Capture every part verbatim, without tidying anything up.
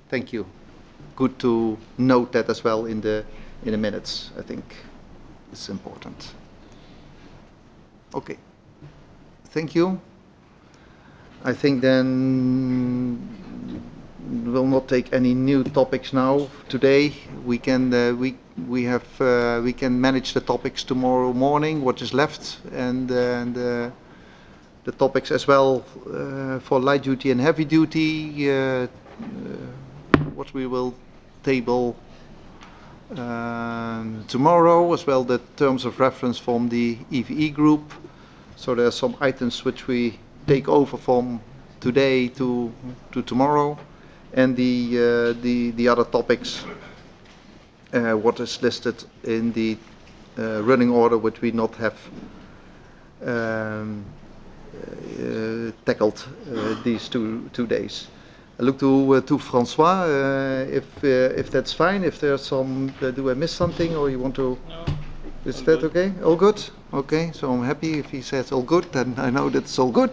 Thank you. Good to note that as well in the in the minutes. I think it's important. Okay. Thank you. I think then we'll not take any new topics now today. We can uh, we we have uh, we can manage the topics tomorrow morning. What is left and uh, and uh, the topics as well uh, for light duty and heavy duty. Uh, uh, what we will table um, tomorrow as well. The terms of reference from the E V E group. So there are some items which we take over from today to to tomorrow, and the uh, the the other topics, uh, what is listed in the uh, running order, which we not have um, uh, tackled uh, these two two days. I look to uh, to Francois uh, if uh, if that's fine. If there's some, uh, do I miss something, or you want to? No. Is All that good. okay? All good? Okay, so I'm happy if he says all good, then I know that it's all good.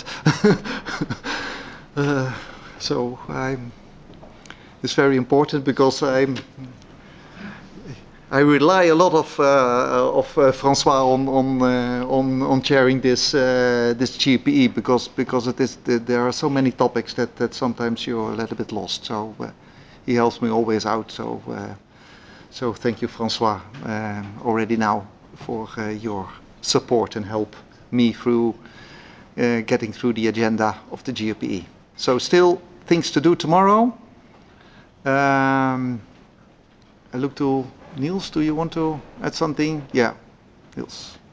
uh, so I'm. It's very important because I'm. I rely a lot of uh, of uh, Francois on on uh, on on chairing this uh, this G P E because because it is there are so many topics that that sometimes you're a little bit lost. So uh, he helps me always out. So uh, so thank you, Francois, uh, already now for uh, your support and help me through uh, getting through the agenda of the G P E. So still things to do tomorrow. Um, I look to Niels. Do you want to add something? Yeah, Niels.